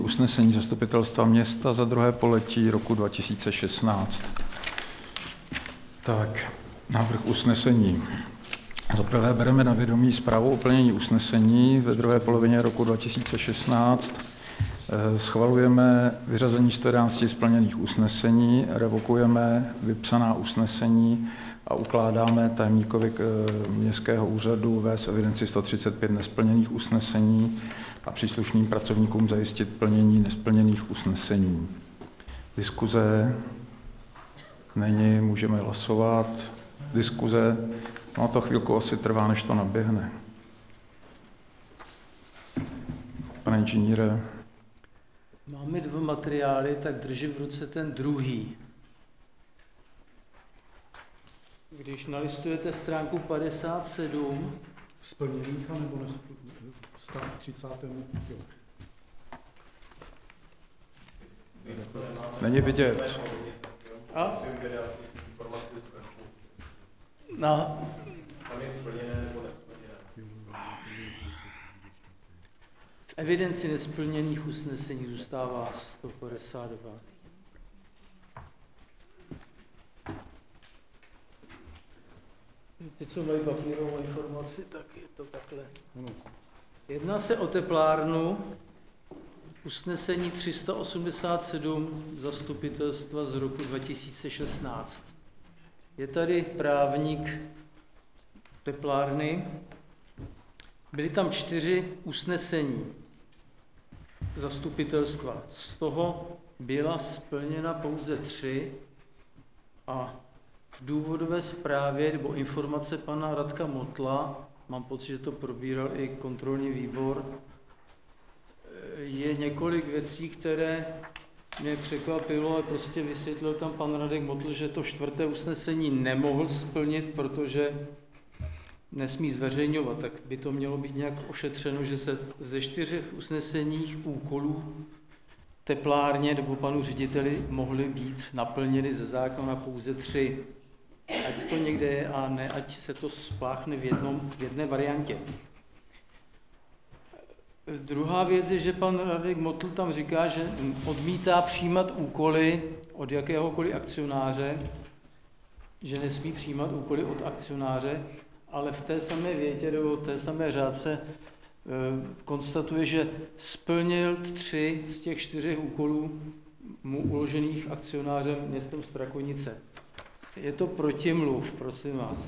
usnesení Zastupitelstva města za 2. pololetí roku 2016. Tak, návrh usnesení. Za prvé bereme na vědomí zprávu o plnění usnesení ve 2. polovině roku 2016. Schvalujeme vyřazení 111 splněných usnesení, revokujeme vypsaná usnesení a ukládáme tajemníkovi městského úřadu vést evidenci 135 nesplněných usnesení a příslušným pracovníkům zajistit plnění nesplněných usnesení. Diskuze není, můžeme hlasovat. Diskuze, no to chvilku asi trvá, než to naběhne. Pane inženýre. Máme 2 materiály, tak držím v ruce ten druhý. Když nalistujete stránku 57, splněných, anebo stav 30. Jo. Není vidět. A? Na. Tam je splněné nebo nesplněné. V evidenci nesplněných usnesení zůstává 152. Ty, co mají papírovou informaci, tak je to takhle. Jedná se o teplárnu, usnesení 387 zastupitelstva z roku 2016. Je tady právník teplárny. Byly tam 4 usnesení zastupitelstva. Z toho byla splněna pouze 3 a v důvodové zprávě nebo informace pana Radka Motla, mám pocit, že to probíral i kontrolní výbor, je několik věcí, které mě překvapilo, ale prostě vysvětlil tam pan Radek Motl, že to 4. usnesení nemohl splnit, protože nesmí zveřejňovat, tak by to mělo být nějak ošetřeno, že se ze 4 usneseních úkolů teplárně nebo panu řediteli mohly být naplněny ze zákona pouze 3. Ať to někde je a ne, ať se to spláchne v jedné variantě. Druhá věc je, že pan Radek Motl tam říká, že odmítá přijímat úkoly od jakéhokoliv akcionáře, že nesmí přijímat úkoly od akcionáře, ale v té samé větě nebo v té samé řádce konstatuje, že splnil 3 z těch 4 úkolů mu uložených akcionářem městem Strakonice. Je to protimluv, prosím vás.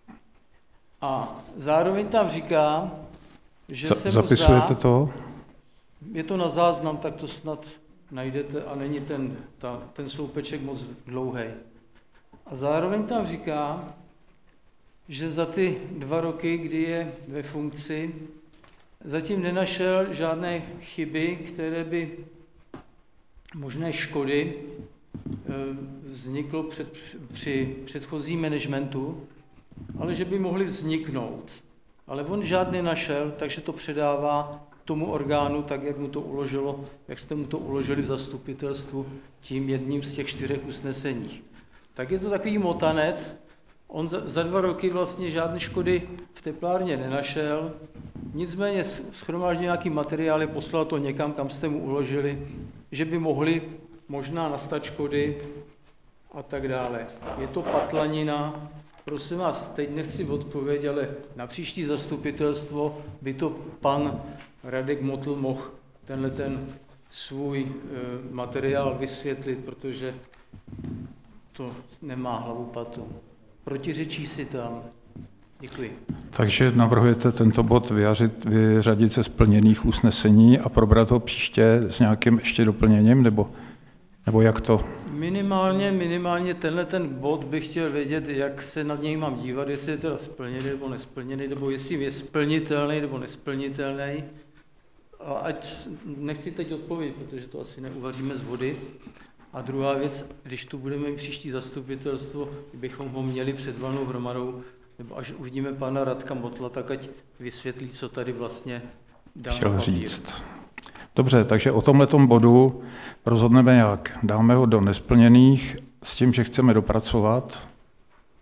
A zároveň tam říká, že se mu zapisujete zdá, to? Je to na záznam, tak to snad najdete a není ten sloupeček moc dlouhý. A zároveň tam říká, že za ty 2 roky, kdy je ve funkci, zatím nenašel žádné chyby, které by možné škody vzniklo při předchozím managementu, ale že by mohly vzniknout. Ale on žádný našel, takže to předává tomu orgánu, tak jak mu to uložilo, jak jste mu to uložili v zastupitelstvu tím jedním z těch 4 usneseních. Tak je to takový motanec. On za 2 roky vlastně žádné škody v teplárně nenašel, nicméně shromáždil nějaký materiály, poslal to někam, kam jste mu uložili, že by mohly možná nastat škody a tak dále. Je to patlanina. Prosím vás, teď nechci odpověď, ale na příští zastupitelstvo by to pan Radek Motl mohl ten svůj materiál vysvětlit, protože to nemá hlavu patu. Protiřečí si tam. Děkuji. Takže navrhujete tento bod vyřadit ze splněných usnesení a probrat ho příště s nějakým ještě doplněním, nebo jak to? Minimálně ten bod bych chtěl vědět, jak se nad něj mám dívat, jestli je teda splněný nebo nesplněný, nebo jestli je splnitelný nebo nesplnitelný. A ať nechci teď odpovědět, protože to asi neuvaříme z vody. A druhá věc, když tu budeme příští zastupitelstvo, bychom ho měli před valnou hromadou, nebo až uvidíme pana Radka Motla, tak ať vysvětlí, co tady vlastně dá chtěl říct. Dobře, takže o tomhletom bodu rozhodneme jak? Dáme ho do nesplněných s tím, že chceme dopracovat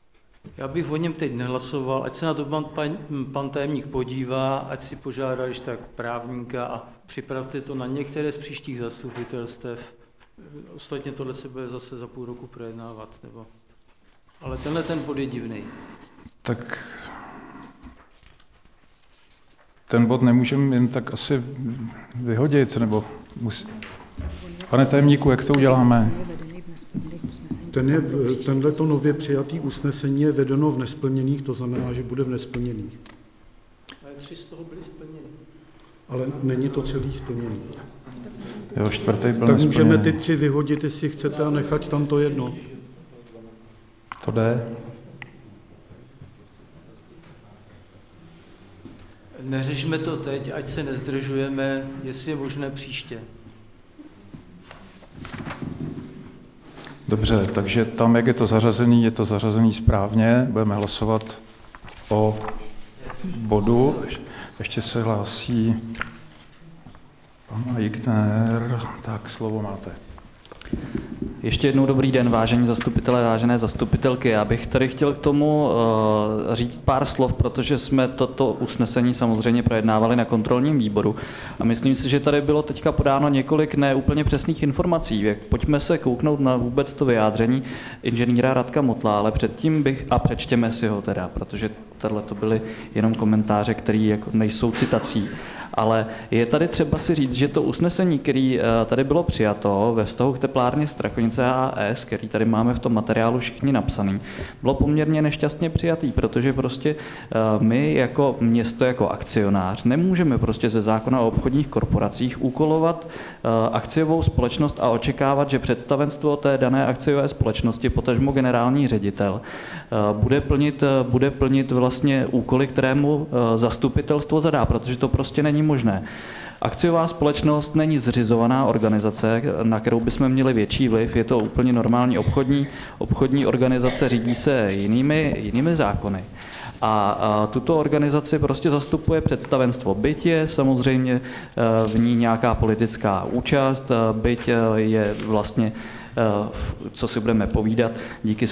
Já bych o něm teď nehlasoval, ať se na to pan tajemník podívá, ať si požádá když tak právníka a připravte to na některé z příštích zastupitelstev. Ostatně tohle se bude zase za půl roku projednávat. Ale tenhle ten bod je divný. Tak ten bod nemůžeme jen tak asi vyhodit, nebo Pane tajemníku, jak to uděláme? Tenhleto nově přijatý usnesení je vedeno v nesplněných, to znamená, že bude v nesplněných. Ale 3 z toho byly splněny. Ale není to celý splněný. Jo, 4. byl Tak můžeme nesplněný. ty 3 vyhodit, jestli chcete, a nechat tam to jedno. To jde? Neřešme to teď, ať se nezdržujeme, jestli je možné příště. Dobře, takže tam, jak je to zařazený správně. Budeme hlasovat o bodu. Ještě se hlásí pan Aigner. Tak, slovo máte. Ještě jednou dobrý den, vážení zastupitelé, vážené zastupitelky. Já bych tady chtěl k tomu říct pár slov, protože jsme toto usnesení samozřejmě projednávali na kontrolním výboru. A myslím si, že tady bylo teďka podáno několik neúplně přesných informací. Pojďme se kouknout na vůbec to vyjádření inženýra Radka Motla, ale předtím a přečtěme si ho teda, protože tohle to byly jenom komentáře, které jako nejsou citací. Ale je tady třeba si říct, že to usnesení, které tady bylo přijato ve vztahu k teplárně Strakonice AS, který tady máme v tom materiálu všichni napsaný, bylo poměrně nešťastně přijatý, protože prostě my jako město, jako akcionář, nemůžeme prostě ze zákona o obchodních korporacích úkolovat akciovou společnost a očekávat, že představenstvo té dané akciové společnosti, potažmo generální ředitel, bude plnit vlastně úkoly, kterému zastupitelstvo zadá, protože to prostě není možné. Akciová společnost není zřizovaná organizace, na kterou bychom měli větší vliv, je to úplně normální obchodní organizace, řídí se jinými zákony. A tuto organizaci prostě zastupuje představenstvo. Byť je samozřejmě v ní nějaká politická účast, byť je vlastně, co si budeme povídat, díky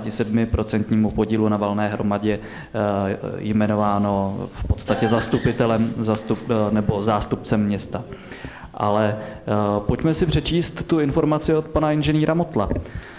77% podílu na valné hromadě jmenováno v podstatě zastupitelem nebo zástupcem města. Ale pojďme si přečíst tu informaci od pana inženýra Motla.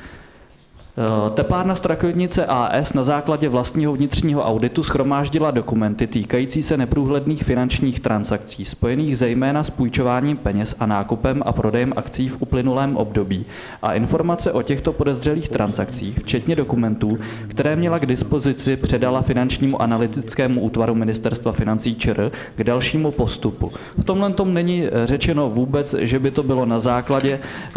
Teplárna Strakonice AS na základě vlastního vnitřního auditu shromáždila dokumenty týkající se neprůhledných finančních transakcí, spojených zejména s půjčováním peněz a nákupem a prodejem akcí v uplynulém období a informace o těchto podezřelých transakcích, včetně dokumentů, které měla k dispozici, předala finančnímu analytickému útvaru Ministerstva financí ČR k dalšímu postupu. V tomhle tom není řečeno vůbec, že by to bylo na základě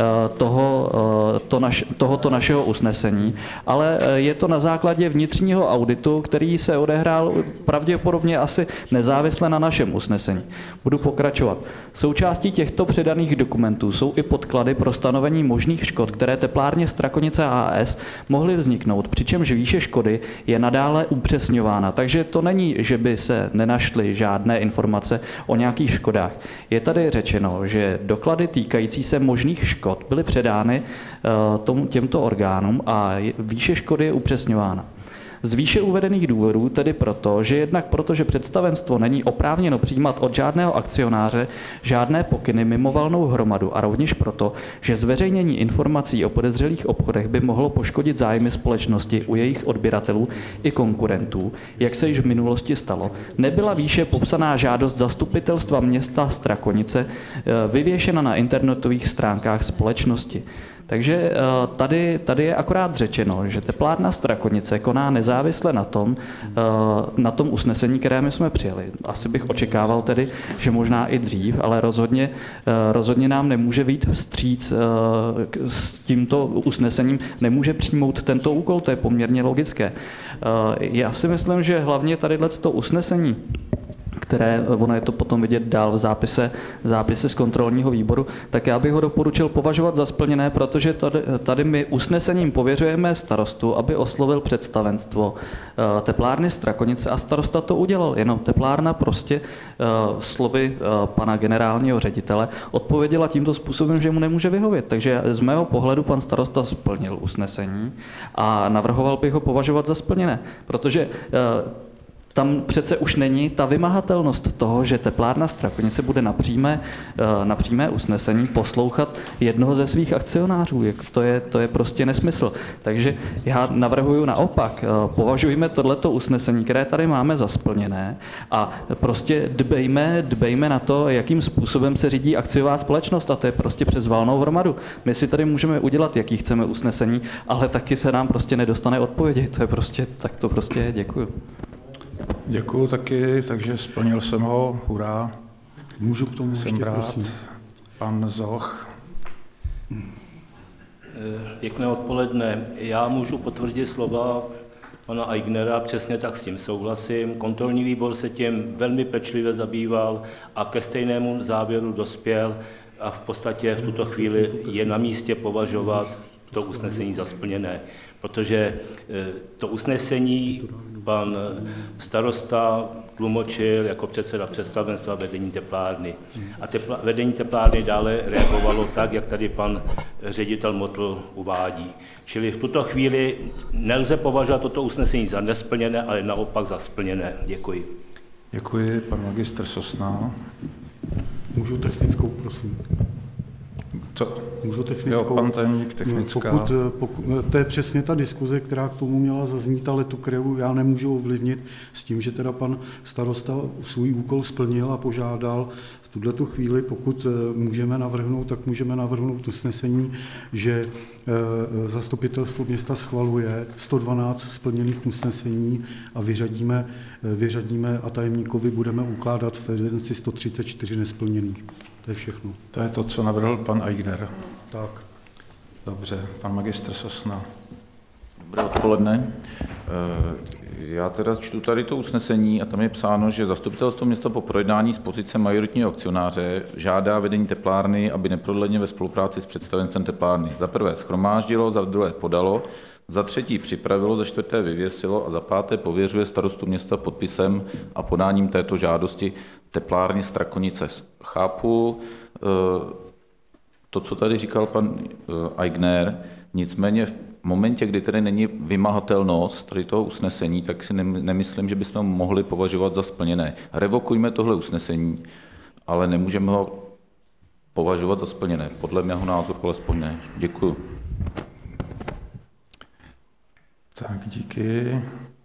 tohoto našeho usnesení, ale je to na základě vnitřního auditu, který se odehrál pravděpodobně asi nezávisle na našem usnesení. Budu pokračovat. Součástí těchto předaných dokumentů jsou i podklady pro stanovení možných škod, které teplárně Strakonice AS mohly vzniknout, přičemž výše škody je nadále upřesňována. Takže to není, že by se nenašly žádné informace o nějakých škodách. Je tady řečeno, že doklady týkající se možných škod byly předány těmto orgánům a výše škody je upřesňována. Z výše uvedených důvodů tedy proto, že představenstvo není oprávněno přijímat od žádného akcionáře žádné pokyny mimo valnou hromadu a rovněž proto, že zveřejnění informací o podezřelých obchodech by mohlo poškodit zájmy společnosti u jejich odběratelů i konkurentů, jak se již v minulosti stalo, nebyla výše popsaná žádost zastupitelstva města Strakonice vyvěšena na internetových stránkách společnosti. Takže tady je akorát řečeno, že teplárna Strakonice koná nezávisle na tom usnesení, které my jsme přijali. Asi bych očekával tedy, že možná i dřív, ale rozhodně nám nemůže vyjít vstříc s tímto usnesením, nemůže přijmout tento úkol, to je poměrně logické. Já si myslím, že hlavně tadyhle to usnesení, které, ono je to potom vidět dál v zápise z kontrolního výboru, tak já bych ho doporučil považovat za splněné, protože tady my usnesením pověřujeme starostu, aby oslovil představenstvo teplárny Strakonice a starosta to udělal. Jenom teplárna prostě slovy pana generálního ředitele odpověděla tímto způsobem, že mu nemůže vyhovět. Takže z mého pohledu pan starosta splnil usnesení a navrhoval bych ho považovat za splněné, protože tam přece už není ta vymahatelnost toho, že teplárna Strakonice bude na přímé usnesení poslouchat jednoho ze svých akcionářů. To je prostě nesmysl. Takže já navrhuji naopak, považujme tohleto usnesení, které tady máme, za splněné a prostě dbejme na to, jakým způsobem se řídí akciová společnost, a to je prostě přes valnou hromadu. My si tady můžeme udělat, jaký chceme usnesení, ale taky se nám prostě nedostane odpovědi. Tak to prostě je. Děkuju. Děkuju taky, takže splnil jsem ho, hurá. Můžu k tomu ještě, prosím? Pan Zoch. Pěkné odpoledne. Já můžu potvrdit slova pana Aignera, přesně tak s tím souhlasím. Kontrolní výbor se tím velmi pečlivě zabýval a ke stejnému závěru dospěl a v podstatě v tuto chvíli je na místě považovat to usnesení za splněné. Protože to usnesení pan starosta tlumočil jako předseda představenstva vedení teplárny. A vedení teplárny dále reagovalo tak, jak tady pan ředitel Motl uvádí. Čili v tuto chvíli nelze považovat toto usnesení za nesplněné, ale naopak za splněné. Děkuji. Děkuji, pan magistr Sosna. Můžu technickou, prosím? Co? Můžu technickou? Jo, pan tajemník, technická. To je přesně ta diskuze, která k tomu měla zaznít, ale tu, kterou já nemůžu ovlivnit, s tím, že teda pan starosta svůj úkol splnil a požádal v tuto chvíli, pokud můžeme navrhnout, tak můžeme navrhnout usnesení, že zastupitelstvo města schvaluje 112 splněných usnesení a vyřadíme a tajemníkovi budeme ukládat v evidenci 134 nesplněných. To je všechno. To je to, co navrhl pan Aigner. Tak. Dobře, pan magistr Sosna. Dobré odpoledne. Já teda čtu tady to usnesení a tam je psáno, že zastupitelstvo města po projednání z pozice majoritního akcionáře žádá vedení teplárny, aby neprodleně ve spolupráci s představenstvem teplárny za prvé shromáždilo, za druhé podalo, za třetí připravilo, za čtvrté vyvěsilo a za páté pověřuje starostu města podpisem a podáním této žádosti teplárny Strakonice. Chápu to, co tady říkal pan Aigner, nicméně v momentě, kdy tady není vymahatelnost tady toho usnesení, tak si nemyslím, že bychom mohli považovat za splněné. Revokujme tohle usnesení, ale nemůžeme ho považovat za splněné. Podle mého názoru alespoň ne. Děkuju. Tak, díky.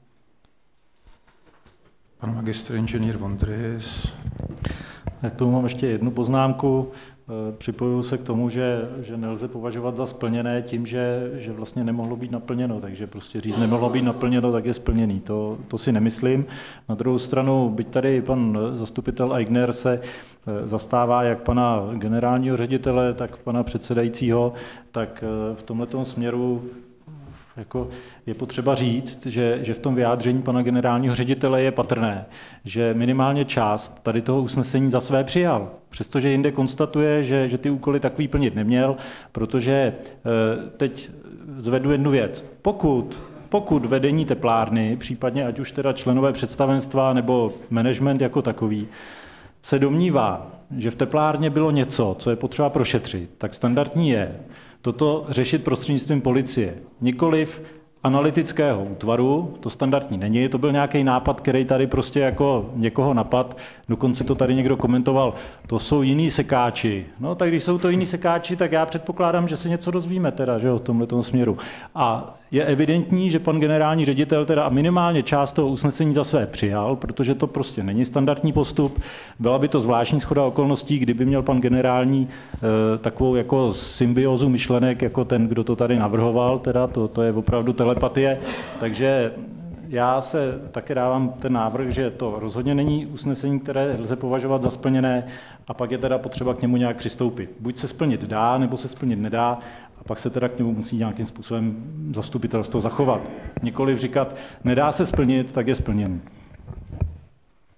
Pan magistr inženýr Vondrys. K tomu mám ještě jednu poznámku. Připojuju se k tomu, že nelze považovat za splněné tím, že vlastně nemohlo být naplněno. Takže prostě říct nemohlo být naplněno, tak je splněný. To si nemyslím. Na druhou stranu, byť tady pan zastupitel Aigner se zastává jak pana generálního ředitele, tak pana předsedajícího, tak v tomhletom směru jako je potřeba říct, že v tom vyjádření pana generálního ředitele je patrné, že minimálně část tady toho usnesení za své přijal. Přestože jinde konstatuje, že ty úkoly takový plnit neměl, protože teď zvedu jednu věc. Pokud vedení teplárny, případně ať už teda členové představenstva nebo management jako takový, se domnívá, že v teplárně bylo něco, co je potřeba prošetřit, tak standardní je toto řešit prostřednictvím policie. Nikoliv analytického útvaru, to standardní není, to byl nějaký nápad, který tady prostě jako někoho napad, dokonce to tady někdo komentoval, to jsou jiní sekáči. No tak když jsou to jiní sekáči, tak já předpokládám, že se něco dozvíme teda, že v tomhletom směru. A je evidentní, že pan generální ředitel teda minimálně část toho usnesení za své přijal, protože to prostě není standardní postup. Byla by to zvláštní shoda okolností, kdyby měl pan generální takovou jako symbiózu myšlenek, jako ten, kdo to tady navrhoval, teda to je opravdu telepatie. Takže já se také dávám ten návrh, že to rozhodně není usnesení, které lze považovat za splněné a pak je teda potřeba k němu nějak přistoupit. Buď se splnit dá, nebo se splnit nedá, a pak se teda k němu musí nějakým způsobem zastupitelstvo zachovat. Nikoliv říkat, nedá se splnit, tak je splněn.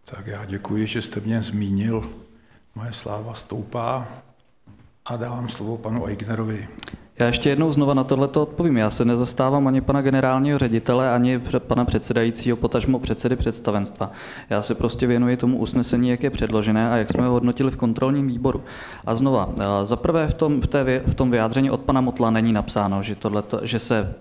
Tak já děkuji, že jste mě zmínil. Moje sláva stoupá a dávám slovo panu Aignerovi. Já ještě jednou znova na tohleto odpovím. Já se nezastávám ani pana generálního ředitele, ani pana předsedajícího, potažmo předsedy představenstva. Já se prostě věnuji tomu usnesení, jak je předložené a jak jsme ho hodnotili v kontrolním výboru. A znova, za prvé v tom vyjádření od pana Motla není napsáno, že se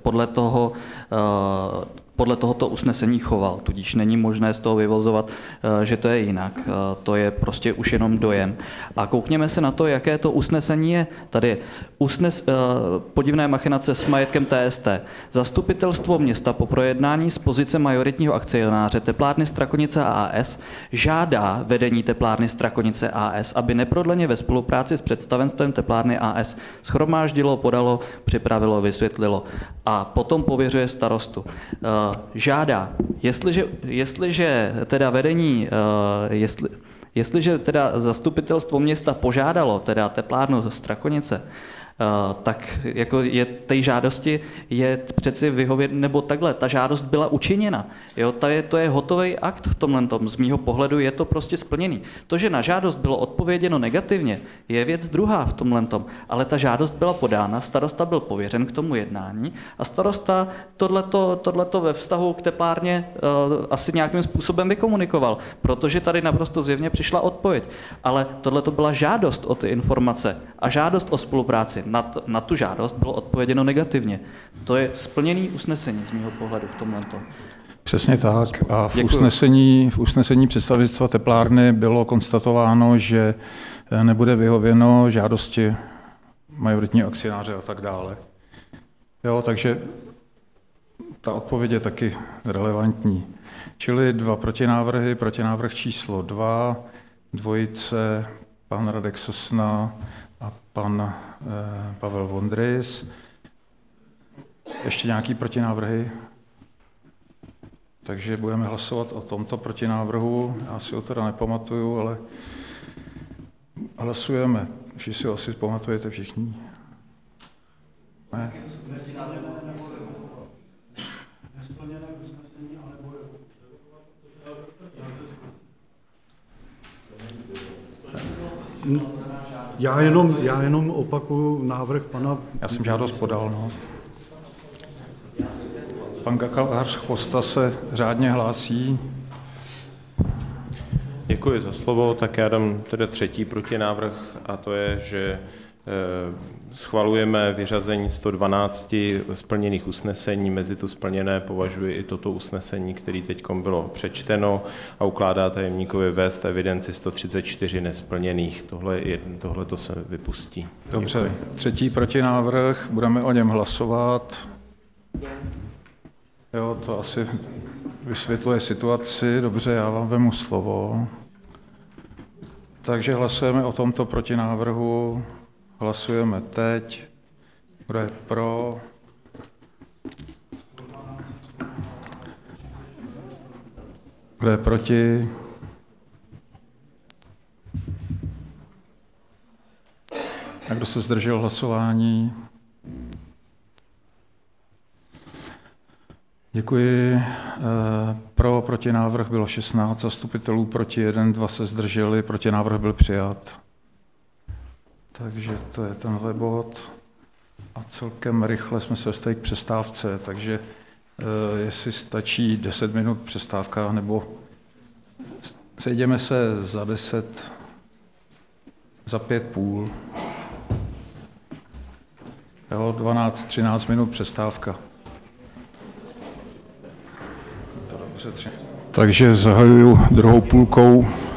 podle tohoto usnesení choval, tudíž není možné z toho vyvozovat, že to je jinak. To je prostě už jenom dojem. A koukněme se na to, jaké to usnesení je. Tady podivné machinace s majetkem TST. Zastupitelstvo města po projednání z pozice majoritního akcionáře teplárny Strakonice AS žádá vedení teplárny Strakonice AS, aby neprodleně ve spolupráci s představenstvem teplárny AS shromáždilo, podalo, připravilo, vysvětlilo a potom pověřuje starostu. Žádá, jestliže teda vedení, jestliže teda zastupitelstvo města požádalo teda teplárnu Strakonice, tak jako je té žádosti je přeci vyhovět, nebo takhle, ta žádost byla učiněna. Jo, to je hotový akt v tomhletom. Z mýho pohledu je to prostě splněný. To, že na žádost bylo odpověděno negativně, je věc druhá v tomhletom. Ale ta žádost byla podána, starosta byl pověřen k tomu jednání a starosta tohleto ve vztahu k teplárně asi nějakým způsobem vykomunikoval, protože tady naprosto zjevně přišla odpověď. Ale tohleto byla žádost o ty informace a žádost o spolupráci. Na tu žádost bylo odpověděno negativně. To je splněný usnesení z mého pohledu v tomto. Přesně tak. A v usnesení představenstva teplárny bylo konstatováno, že nebude vyhověno žádosti majoritního akcionáře a tak dále. Jo, takže ta odpověď je taky relevantní. Čili 2 protinávrhy. Protinávrh číslo 2, dvojice, pan Radek Sosna a pan Pavel Vondrys. Ještě nějaký protinávrhy? Takže budeme hlasovat o tomto protinávrhu. Já si ho teda nepamatuju, ale hlasujeme. Všichni si ho asi pamatujete všichni. Ne? Já jenom opakuju návrh pana... Já jsem žádost podal, no. Pan Kakalář Chvosta se řádně hlásí. Děkuji za slovo, tak já dám tedy 3. protinávrh a to je, že schvalujeme vyřazení 112 splněných usnesení. Mezi to splněné považuji i toto usnesení, které teď bylo přečteno a ukládá tajemníkovi vést evidenci 134 nesplněných. Tohle to se vypustí. Dobře, 3. protinávrh, budeme o něm hlasovat. Jo, to asi vysvětluje situaci. Dobře, já vám vemu slovo. Takže hlasujeme o tomto protinávrhu. Hlasujeme teď. Kdo je pro? Kdo je proti? A kdo se zdržel hlasování? Děkuji. Pro protinávrh bylo 16 zastupitelů, proti 1, 2 se zdrželi, protinávrh byl přijat. Takže to je tenhle bod. A celkem rychle jsme se dostali k přestávce, takže jestli stačí 10 minut přestávka, nebo sejdeme se za 10, za 5:30. Jo, 12-13 minut přestávka. Takže zahajuju druhou půlkou